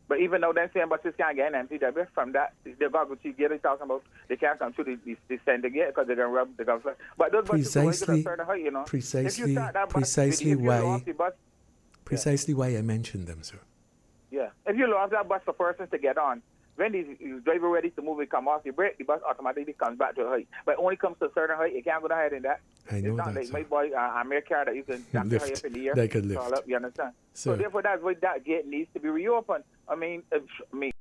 But even though them same buses can't get an M T W, from that, they've got to get it talking about they can't come through the, the, the center gate because they're going to rub the government. But those buses go into a certain height, you know.
Precisely,
bus,
precisely
if you
why,
bus,
precisely
yeah.
why I mentioned them, sir.
Yeah. If you launch that bus for persons to get on, when the driver ready to move, it come off the brake, the bus automatically comes back to a height. But only comes to a certain height, it can't go higher than that.
I know
it's not
that,
like
sir.
my boy, uh, I'm a car that you can jump high up in the air.
Like a lift.
All up, you understand?
Sir.
So therefore, that's why that gate needs to be reopened. I mean, uh, I mean.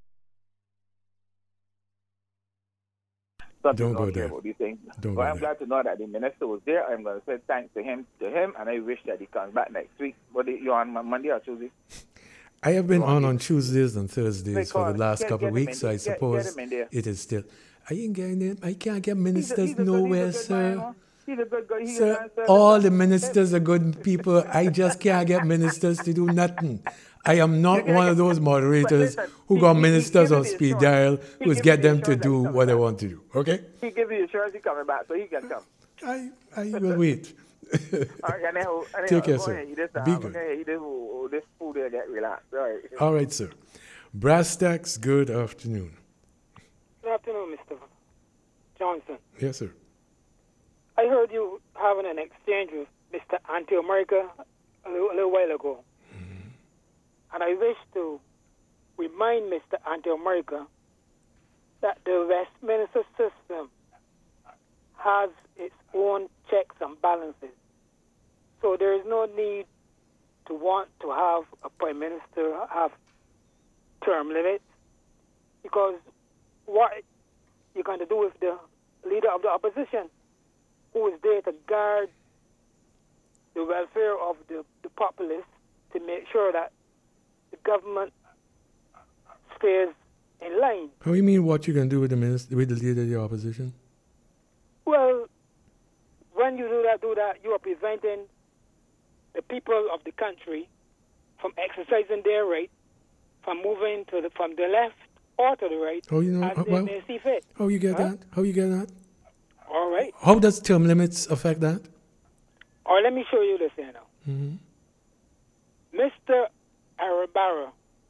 Don't go there.
About these things.
Don't
but
go
I'm
there.
glad to know that the minister was there. I'm going to say thanks to him, to him, and I wish that he comes back next week. What you on Monday or Tuesday?
I have been on on Tuesdays and Thursdays for the last
get,
couple
get
of weeks, so I
get,
suppose
get him
it is still. I ain't getting it. I can't get
he's a,
ministers
he's a
nowhere,
good, he's a
sir.
good guy, he's a good guy. He's
Sir,
a nice
all the ministers are good people. I just can't get ministers to do nothing. I am not one of those moderators
listen,
who
he-
got
he-
ministers
he
on
give you
speed
the
dial,
assurance. He
who's
give
get
you the
them to
assurance that
do
he's coming
what they
back.
want to do. Okay?
He gives you assurance he's coming back, so he can come.
I, I will wait.
All right, and then, and then,
Take care,
go
sir.
ahead, eat this, uh,
Be
go
good.
ahead, eat this, oh, this food there, get relaxed. All right.
All right, sir. Brass Tacks, good afternoon.
Good afternoon, Mister Johnson.
Yes, sir.
I heard you having an exchange with Mister Anti-America a little, a little while ago. Mm-hmm. And I wish to remind Mister Anti-America that the Westminster system has its own checks and balances. So there is no need to want to have a prime minister have term limits, because what you're going to do with the leader of the opposition, who is there to guard the welfare of the, the populace, to make sure that the government stays in line.
How do you mean what you can do with the minister, with the leader of the opposition?
Well, when you do that, do that, you are preventing the people of the country from exercising their right, from moving to the, from the left or to the right,
Oh, you know,
as
uh,
they
well,
may see fit.
how you get
Huh?
that? How you get that?
All right.
How does term limits affect that?
Or let me show you this here now.
Mm-hmm.
Mister Arabara,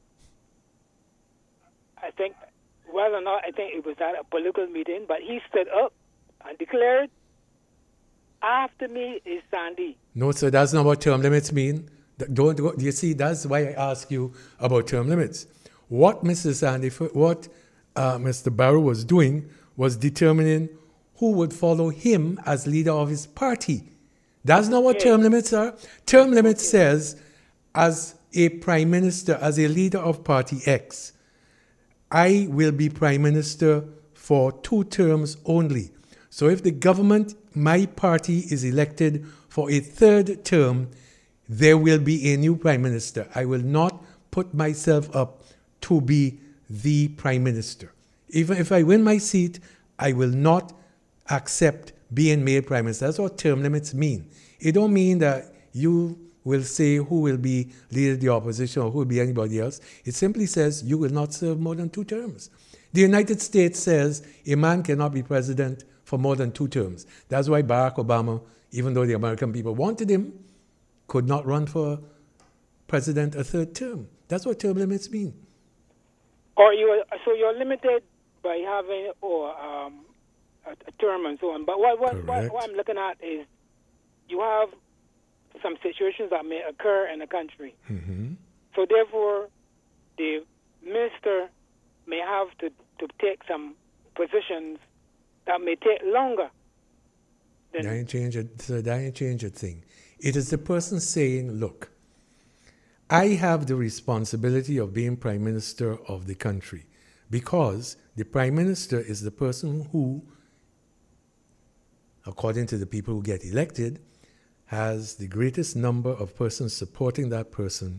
I think, well or not, I think it was at a political meeting, but he stood up and declared, after me is Sandy.
No, sir, that's not what term limits mean. Th- Don't, don't you see? That's why I ask you about term limits. What Mister Sandy, what uh, Mister Barrow was doing was determining who would follow him as leader of his party. That's not what
Okay.
term limits are. Term limits says, as a prime minister, as a leader of party X, I will be prime minister for two terms only. So if the government, my party, is elected for a third term, there will be a new prime minister. I will not put myself up to be the prime minister. Even if I win my seat, I will not accept being made prime minister. That's what term limits mean. It don't mean that you will say who will be leader of the opposition or who will be anybody else. It simply says you will not serve more than two terms. The United States says a man cannot be president for more than two terms. That's why Barack Obama, even though the American people wanted him, could not run for president a third term. That's what term limits mean.
Or you are, so you're limited by having or um, a, a term and so on. But what what, what
Correct.
what I'm looking at is you have some situations that may occur in the country.
Mm-hmm.
So therefore, the minister may have to, to take some positions that may take longer.
That
Than,
ain't change it. So that ain't change a thing. It is the person saying, look, I have the responsibility of being prime minister of the country because the prime minister is the person who, according to the people who get elected, has the greatest number of persons supporting that person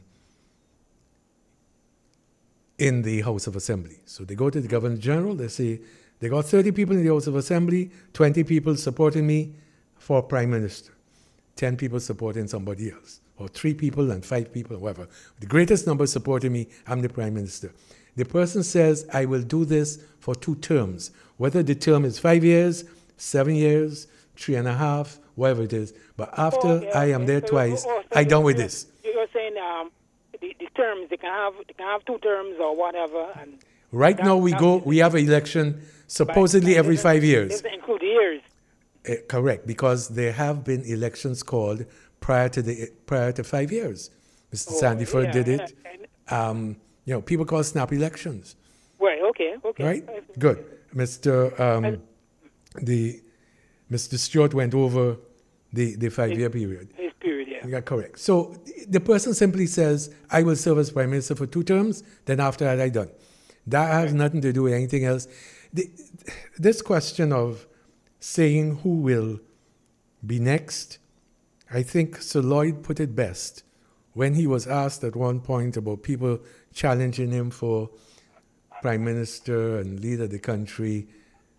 in the House of Assembly. So they go to the Governor General, they say, they got thirty people in the House of Assembly, twenty people supporting me for Prime Minister, ten people supporting somebody else, or three people and five people, whatever. The greatest number supporting me, I'm the Prime Minister. The person says, I will do this for two terms, whether the term is five years, seven years, three and a half, whatever it is. But after
Oh, okay,
I am
okay.
there
So-
twice,
oh, so
I done with
you're-
this.
You're saying um, the the, the terms. They can have they can have two terms or whatever. And
right now we go. We have an election supposedly
but
every five years.
Doesn't include years.
Uh, correct, because there have been elections called prior to the prior to five years. Mister
Oh,
Sandyford
yeah,
did
and-
it.
and-
Um, you know, people call snap elections.
Right. Okay. Okay.
Right? Good. Mister Um, the Mister Stewart went over the, the five-year period.
His period. Yeah.
Yeah, correct. So the person simply says, I will serve as Prime Minister for two terms, then after that, I done. That has nothing to do with anything else. The, this question of saying who will be next, I think Sir Lloyd put it best when he was asked at one point about people challenging him for Prime Minister and leader of the country.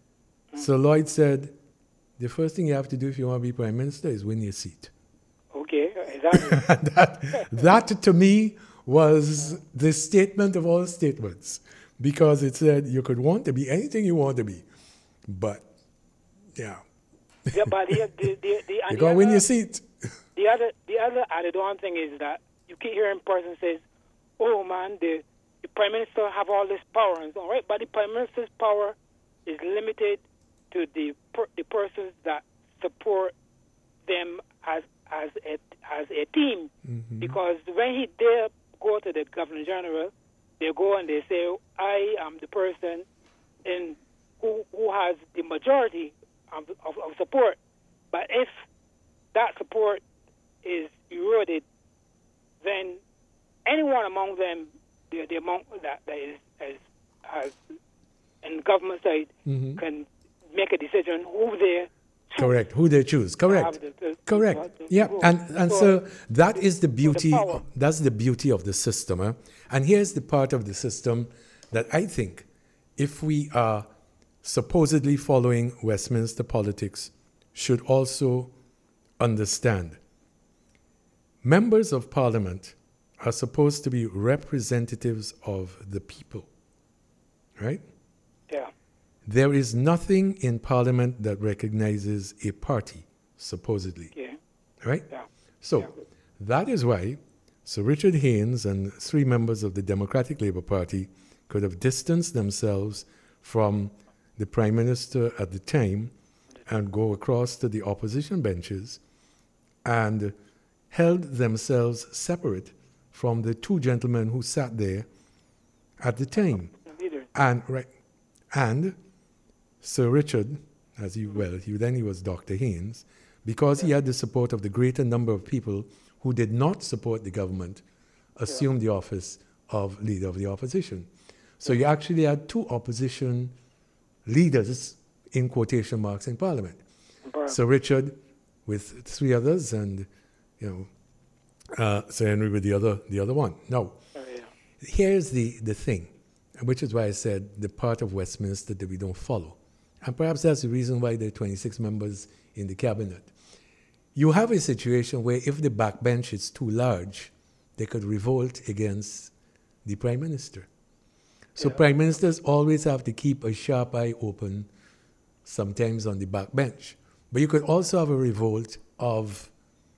Sir Lloyd said, the first thing you have to do if you want to be Prime Minister is win your seat.
Okay. Exactly.
that, that to me was the statement of all statements, because it said you could want to be anything you want to be, but yeah,
yeah. But the the the, the,
you
and the
gotta win
other-
your seat.
The other, the other added on thing is that you keep hearing person says, "Oh man, the, the prime minister have all this power and so on, right?" But the prime minister's power is limited to the per, the persons that support them as as a as a team.
Mm-hmm.
Because when he they go to the governor general, they go and they say, "I am the person in who who has the majority of, of, of support." But if that support is eroded, then anyone among them, the, the amount that, that is, is has in the government side,
Mm-hmm.
can make a decision who they choose.
Correct. Who they choose. Correct.
have the- the-
Correct.
the-
Yeah.
the-
And and
so-
so that is the beauty.
power.
That's the beauty of the system. Huh? And here's the part of the system that I think, if we are supposedly following Westminster politics, should also understand. Members of Parliament are supposed to be representatives of the people, right?
Yeah.
There is nothing in Parliament that recognizes a party, supposedly,
Yeah.
right?
Yeah.
So
Yeah.
that is why Sir Richard Haynes and three members of the Democratic Labour Party could have distanced themselves from the Prime Minister at the time and go across to the opposition benches and held themselves separate from the two gentlemen who sat there at the time.
Leader.
And right, and Sir Richard, as he well, he then he was Doctor Haynes, because he had the support of the greater number of people who did not support the government, assumed the office of leader of the opposition. So you actually had two opposition leaders in quotation marks in Parliament.
But-
Sir Richard with three others, and you know, uh, Sir Henry with the other the other one. Now,
Oh, yeah.
here's the, the thing, which is why I said the part of Westminster that we don't follow. And perhaps that's the reason why there are twenty-six members in the cabinet. You have a situation where if the backbench is too large, they could revolt against the Prime Minister. So Prime Ministers always have to keep a sharp eye open, sometimes on the backbench. But you could also have a revolt of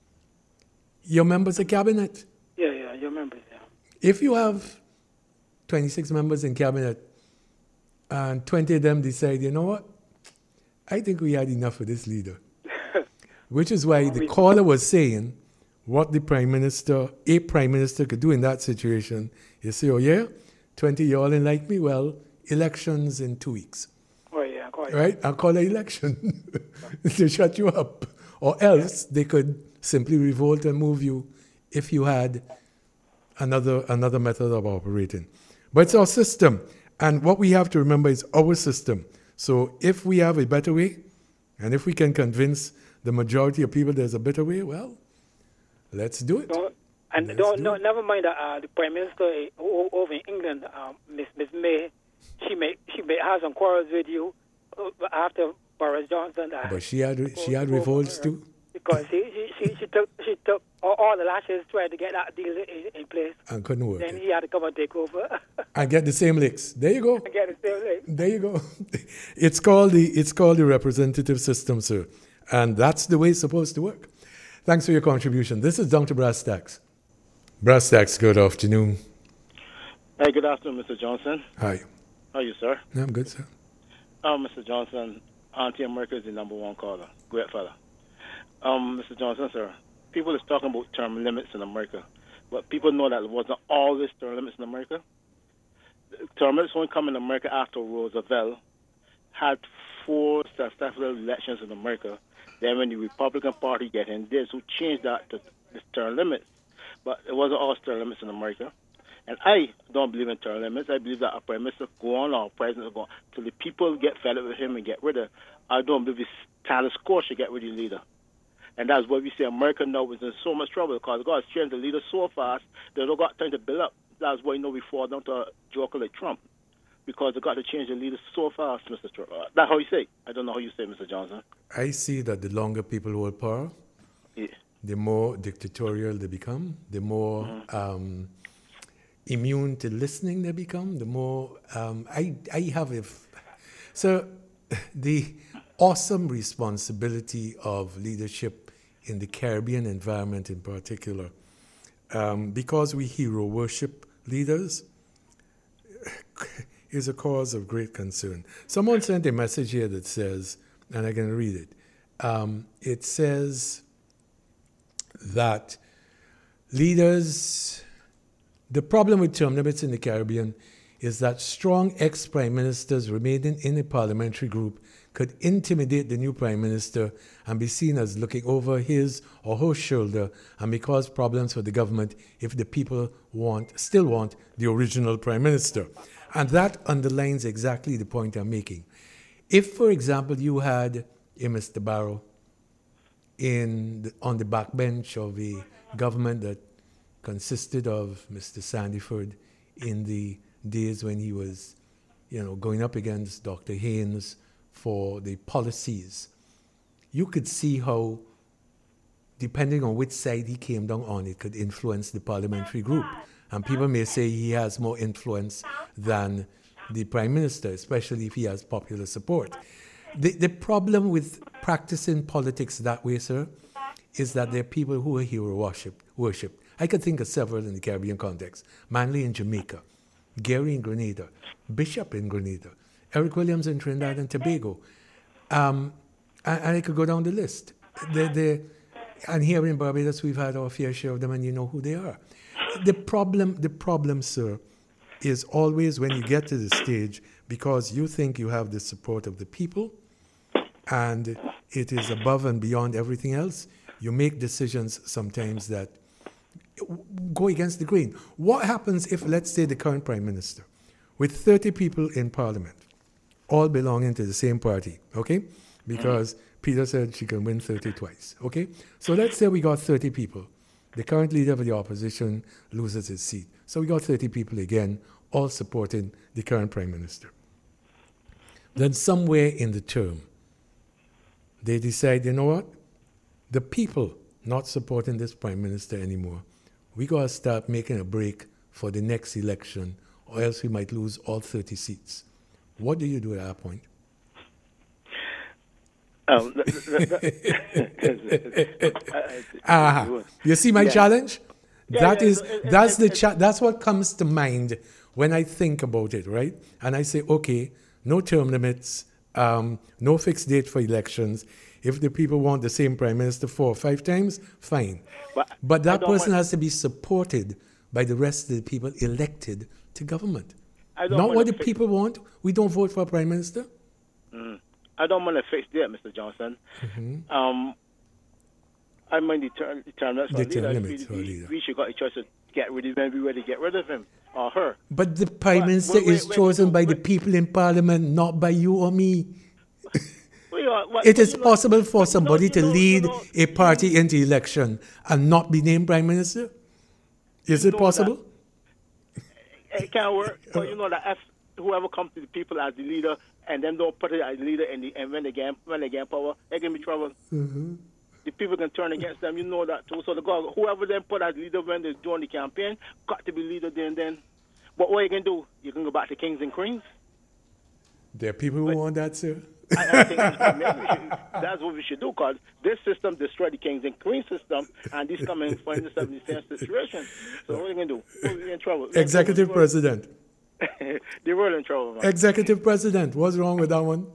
your members of cabinet.
Yeah, yeah, your members, yeah.
If you have twenty-six members in cabinet and twenty of them decide, you know what, I think we had enough of this leader. Which is why the caller was saying what the prime minister, a prime minister could do in that situation is say, oh yeah, twenty y'all ain't like me, well, elections in two weeks.
Oh, yeah, quite.
Right? I'll call an election to shut you up. Or else they could simply revolt and move you if you had another another method of operating. But it's our system. And what we have to remember is our system. So if we have a better way, and if we can convince the majority of people there's a better way, well, let's do it.
Don't, and
Let's
don't,
do
no,
it.
never mind that uh, the Prime Minister uh, o- over in England, um, Miss Miss May, she may she may have some quarrels with you uh, after Boris Johnson. Uh,
But she had she had
over
revolts
her,
too.
because she she, she, she took she took all, all the lashes trying to get that deal in, in place.
And couldn't work
Then
it.
he had to come and take over
And get the same licks. There you go.
and get the same thing.
There you go. It's called the it's called the representative system, sir. And that's the way it's supposed to work. Thanks for your contribution. This is Down to Brass Tacks. Brastax, good afternoon.
Hey, good afternoon, Mister Johnson.
Hi.
How are you, sir?
Yeah, I'm good, sir.
Um, Mister Johnson, Auntie America is the number one caller. Great fella. Um, Mister Johnson, sir, people is talking about term limits in America, but people know that it wasn't always term limits in America. Term limits only come in America after Roosevelt had four successful elections in America. Then when the Republican Party get in, they so changed that to the term limits. But it wasn't all term limits in America. And I don't believe in term limits. I believe that a prime minister go on or a president go on till the people get fed up with him and get rid of. I don't believe it's status quo should get rid of the leader. And that's why we say America now is in so much trouble because God has changed the leader so fast they don't got time to build up. That's why you know we fall down to a joker like Trump because they got to change the leader so fast, Mister Trump. Uh, that's how you say. I don't know how you say, Mister Johnson.
I see that the longer people hold power,
Yeah.
the more dictatorial they become, the more
Mm-hmm.
um, immune to listening they become, the more um, I, I have a f- so the awesome responsibility of leadership in the Caribbean environment in particular, um, because we hero worship leaders, is a cause of great concern. Someone sent a message here that says, and I can read it. Um, it says that leaders, the problem with term limits in the Caribbean is that strong ex-prime ministers remaining in a parliamentary group could intimidate the new prime minister and be seen as looking over his or her shoulder and may cause problems for the government if the people want, still want the original prime minister. And that underlines exactly the point I'm making. If, for example, you had a Mister Barrow in the, on the backbench of a government that consisted of Mister Sandiford in the days when he was, you know, going up against Doctor Haynes for the policies, you could see how, depending on which side he came down on, it could influence the parliamentary group. And people may say he has more influence than the prime minister, especially if he has popular support. The, the problem with practicing politics that way, sir, is that there are people who are hero worship, worship. I could think of several in the Caribbean context. Manley in Jamaica, Gary in Grenada, Bishop in Grenada, Eric Williams in Trinidad and Tobago. Um, and, and I could go down the list. They're, they're, and here in Barbados, we've had our fair share of them, and you know who they are. The problem, the problem, sir, is always when you get to the stage, because you think you have the support of the people, and it is above and beyond everything else, you make decisions sometimes that go against the grain. What happens if, let's say, the current prime minister, with thirty people in parliament, all belonging to the same party, okay? Because Peter said she can win thirty twice, okay? So let's say we got thirty people. The current leader of the opposition loses his seat. So we got thirty people again, all supporting the current prime minister. Then somewhere in the term, they decide, you know what? The people not supporting this prime minister anymore. We got to start making a break for the next election, or else we might lose all thirty seats. What do you do at that point?
Um,
uh-huh. You see my
Yeah.
challenge?
Yeah,
That
yeah,
is,
so it-
that's
it-
the
it-
cha- that's what comes to mind when I think about it, right? And I say, okay, no term limits, um, no fixed date for elections. If the people want the same prime minister four or five times, fine.
But
But
I
that
don't
person
want-
has to be supported by the rest of the people elected to government.
I don't
Not
want
what
to
the
fix-
people want. We don't vote for a prime minister.
I don't want to fix that, Mister Johnson.
Mm-hmm.
Um, I mind the term, the term that's
The
our
term
leader.
limits
We,
for a
we,
leader.
we should got a choice to get rid of him. We ready to get rid of him or her.
But the prime
But-
minister
wait, wait,
is
wait,
chosen
wait,
by the
wait.
people in parliament, not by you or me.
Well, you are- what-
It
but
is
you know-
possible for
you know-
somebody
you
to
know- you
lead
know-
a party into election and not be named prime minister. Is
You
it
know
possible?
It can't work. But you know that if whoever comes to the people as the leader and then don't put it as the leader and, the, and when they get when they get power, they can be trouble.
Mm-hmm.
The people can turn against them. You know that too. So the God, whoever then put as leader when they're doing the campaign, got to be leader then. Then, but what you can do, you can go back to kings and queens.
There are people who want that, sir.
I, I think maybe we should, that's what we should do, because this system destroyed the kings and queens system, and this coming find themselves in the same situation. So what are you going to do? We're in trouble.
Executive president.
They were in trouble, man.
Executive president. What's wrong with that one?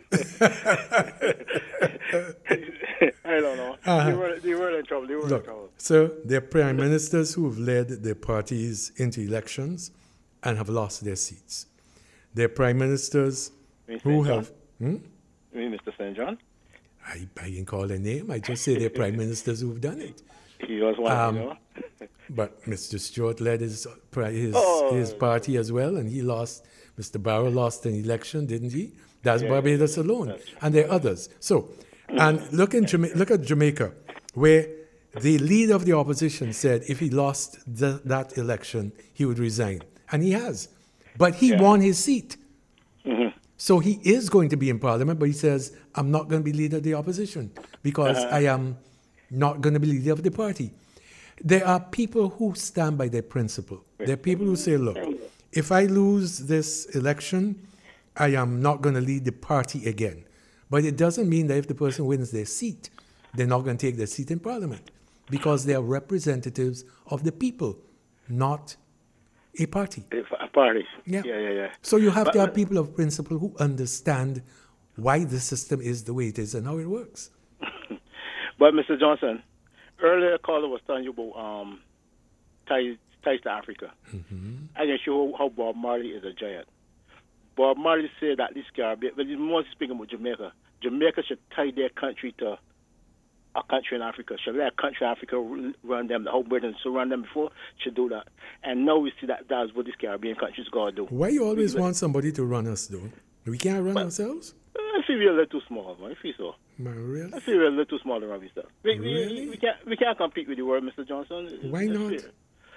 I don't know. Uh-huh. They, were, they were in trouble. They were
Look,
in trouble.
So they're prime ministers who have led their parties into elections and have lost their seats. They're prime ministers who have... Hmm?
You mean Mister Saint John?
I, I didn't call their name. I just say they're prime ministers who've done it.
He was one, um, you know.
But Mister Stewart led his his,
oh.
his party as well, and he lost. Mister Barrow lost an election, didn't he? That's
yeah,
Barbados
yeah,
alone, and there are others. So, and look in Jama- look at Jamaica, where the leader of the opposition said if he lost the, that election, he would resign, and he has. But he
yeah.
won his seat.
Mm-hmm.
So he is going to be in Parliament, but he says, I'm not going to be leader of the opposition because uh-huh. I am not going to be leader of the party. There are people who stand by their principle. There are people who say, look, if I lose this election, I am not going to lead the party again. But it doesn't mean that if the person wins their seat, they're not going to take their seat in Parliament because they are representatives of the people, not a party.
A party.
Yeah.
yeah, yeah, yeah.
So you have
but,
to have people of principle who understand why the system is the way it is and how it works.
But Mister Johnson, earlier caller was telling you about um, ties, ties to Africa.
Mm-hmm.
I can show how Bob Marley is a giant. Bob Marley said that this Caribbean, but he's more speaking about Jamaica. Jamaica should tie their country to a country in Africa. Should let a country in Africa run them, the whole Britain should run them before, should do that. And now we see that that's what these Caribbean countries got to do.
Why you always want somebody to run us, though? We can't run
but,
ourselves?
I feel we're a little too small, man. I feel so.
Man, really?
I feel we're a little too small to run this stuff. We,
really?
we, we, can't, we can't compete with the world, Mister Johnson.
Why
It's
not?
fair.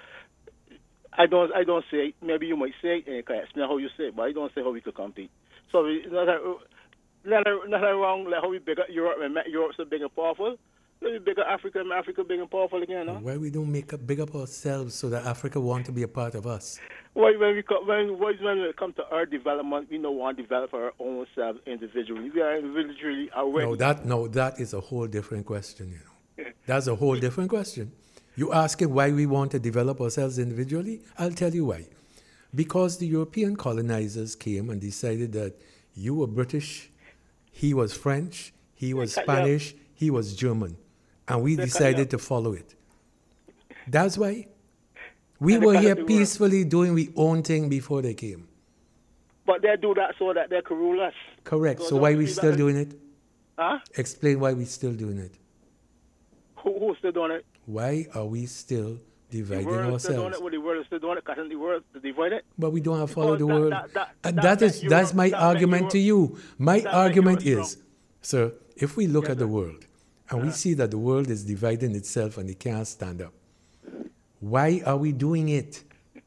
I don't I don't say it. Maybe you might say it and you can explain how you say it, but I don't say how we could compete. So it's not nothing not wrong like how we bigger Europe and Europe's so big and powerful. Maybe bigger Africa and Africa big and powerful again, huh?
Why we don't make up big up ourselves so that Africa want to be a part of us?
Why when we come, when why when it comes to our development, we don't want to develop our own selves individually. We are individually aware.
No, that no, that is a whole different question, you know. That's a whole different question. You asking why we want to develop ourselves individually? I'll tell you why. Because the European colonizers came and decided that you were British, he was French, he was Spanish, he was German. And we decided to follow it. That's why. We were here peacefully doing our own thing before they came.
But they do that so that they can rule us.
Correct. So, so why are we still doing it?
Huh?
Explain why we're still doing it.
Who, who's still doing it?
Why are we still dividing
the world
ourselves?
Still doing it, well, the world is still doing it, because the world is divided.
But we don't have to follow the
that,
world.
That, that,
and
that,
that
that
is
Europe,
that's my
that
argument to you. My argument is,
strong.
sir, if we look
yes,
at the
sir.
world and
uh-huh.
we see that the world is dividing itself and it can't stand up, why are we doing it?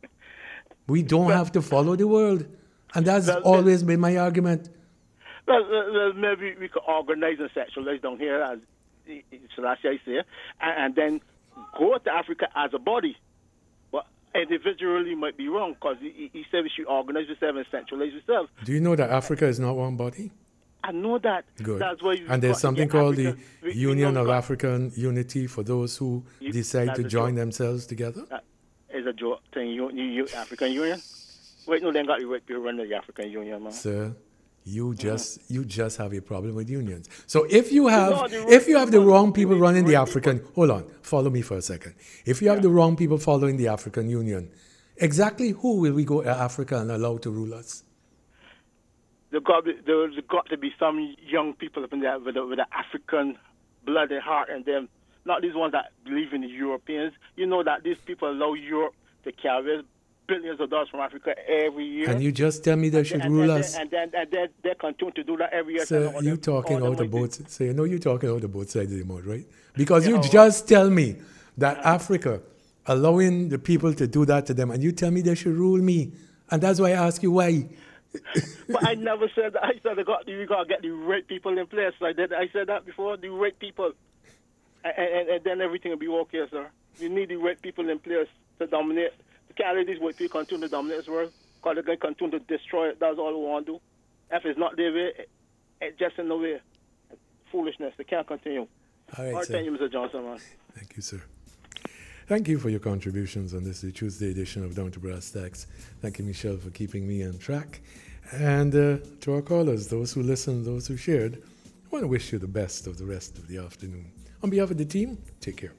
We don't have to follow the world. And that's
well,
always been my argument.
Well, well, maybe we could organize and sectionalize down here, as Selassie say, and, and then go to Africa as a body. But individually might be wrong, because he, he said we should organize ourselves and centralize ourselves.
Do you know that Africa is not one body?
I know that.
Good.
That's why
and there's something called
Africa.
the
we,
Union
we
of
got,
African Unity for those who
you,
decide to join
joke.
themselves together.
That is a joke thing, you, you, you, African Union. Wait, no, they got the right people run the African Union, man.
Sir, you just mm-hmm. you just have a problem with unions. So if you have
no,
if you have the wrong people running the African, hold on, follow me for a second. If you have
yeah.
the wrong people following the African Union, exactly who will we go to Africa and allow to rule us?
There got there's got to be some young people up in there with the, with the African blood and heart in them, not these ones that believe in the Europeans. You know that these people allow Europe to carry billions of dollars from Africa every year.
And you just tell me they should
and,
rule
and,
us.
And then and they, they continue to do that every year.
So you
them,
talking out of both. So you know you talking out of both sides of the mouth, right? Because
yeah,
you
oh,
just tell me that Africa allowing the people to do that to them, and you tell me they should rule me, and that's why I ask you why.
But I never said that. I said they got we got to get the right people in place. I did. I said that before. The right people, and, and, and then everything will be okay, sir. You need the right people in place to dominate. You can't let these white people continue to dominate this world, because they're going to continue to destroy it. That's all we want to do. If it's not their way, it, it just in the way. Foolishness. They can't continue.
All right,
All
sir.
thank you, Mister Johnson, man.
Thank you, sir. Thank you for your contributions on this the Tuesday edition of Down to Brass Tacks. Thank you, Michelle, for keeping me on track. And uh, to our callers, those who listened, those who shared, I want to wish you the best of the rest of the afternoon. On behalf of the team, take care.